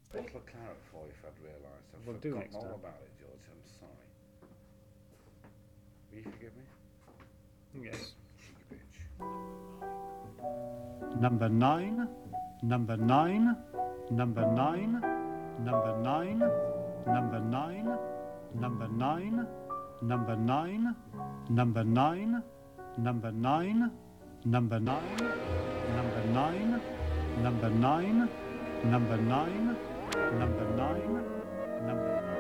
bottle of claret for you if I'd realised. I've We'll do forgotten next all time. about it, George. I'm sorry. Will you forgive me? Yes. Cheeky bitch. Number 9, number 9, number 9, number 9, number 9, number 9, number 9, number 9, number 9, number 9, number 9, number 9, number 9, number 9, number 9.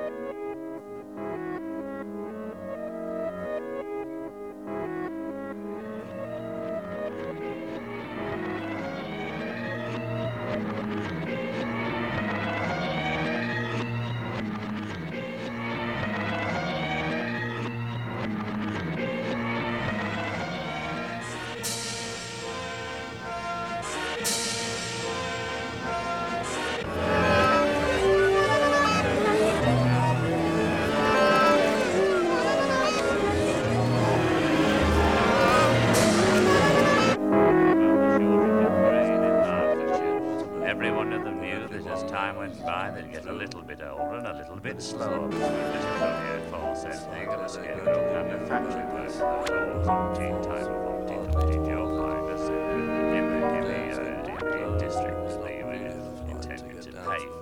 Everyone of them knew that as time went by, they'd get a little bit older and a little bit slower. Little false ending of a schedule kind of factory work. So umpteen time of umpteen you'll find us in the districts that you intended to pay for.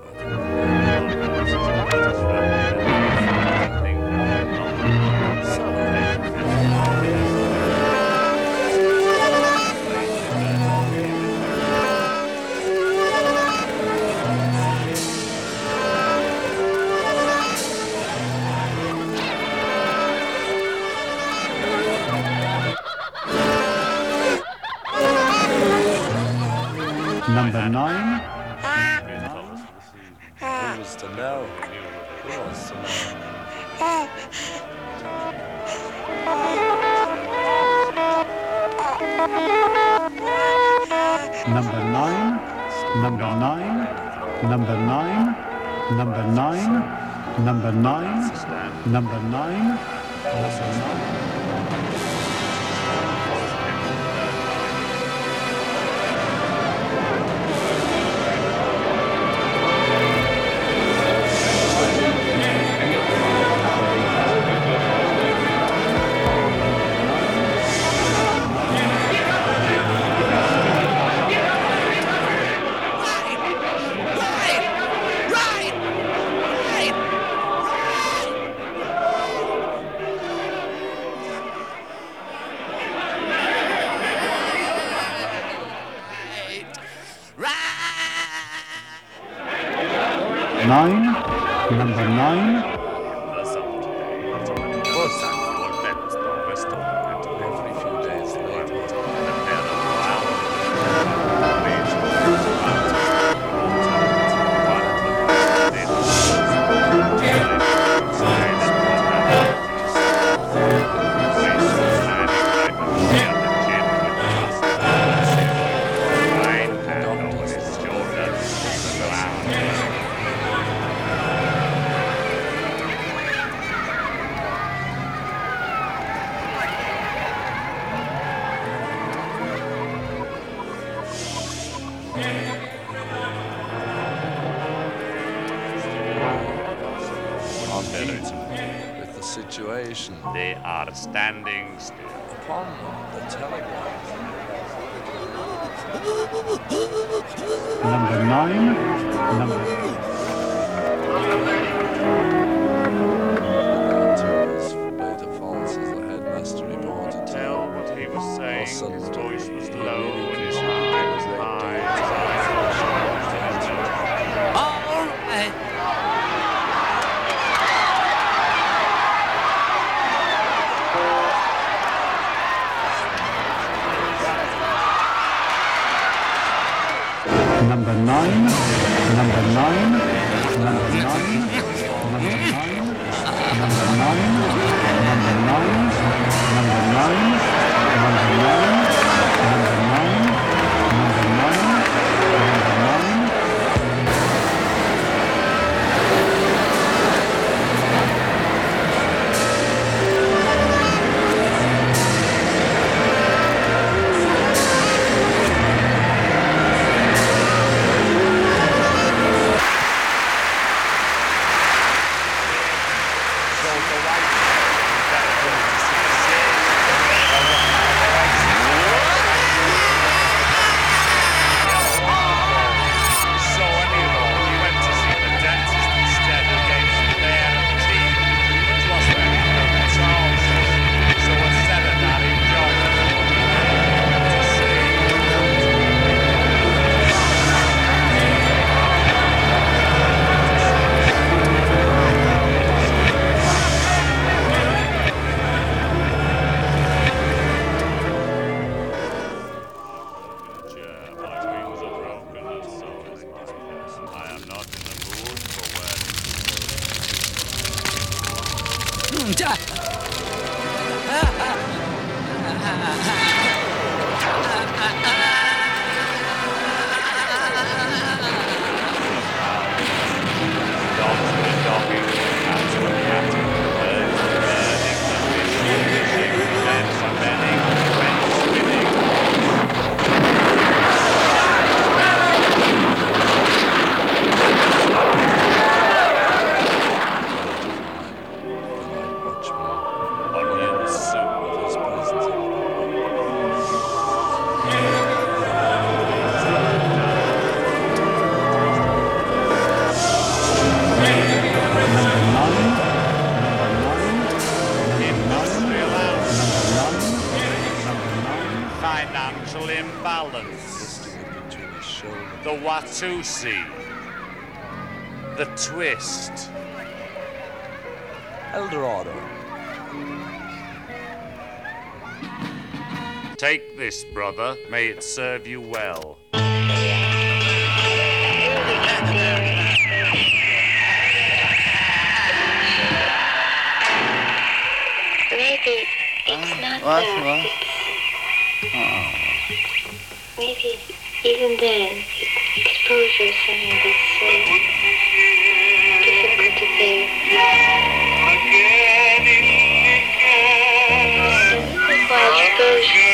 Number 9, Who was to know? Who wants to know? number 9, number 9, number 9, number 9, number 9, number 9, number 9. Nine, number 9, Every few days later. With the situation They are standing still. upon the telegraph. number 9, number Tours from Beta Falls as the headmaster reported. Tell what he was saying. Awesome. His voice was low and his eye was high. All right. number 9, number 9, number 9, number 9, number 9, number 9, number 9, number 9, number 9, number 9, number 9. Financial imbalance. The Watusi. The twist. Eldorado. Take this, brother. May it serve you well. Maybe it's not that. Maybe even then, exposure is something that's so difficult to bear. And this is why exposure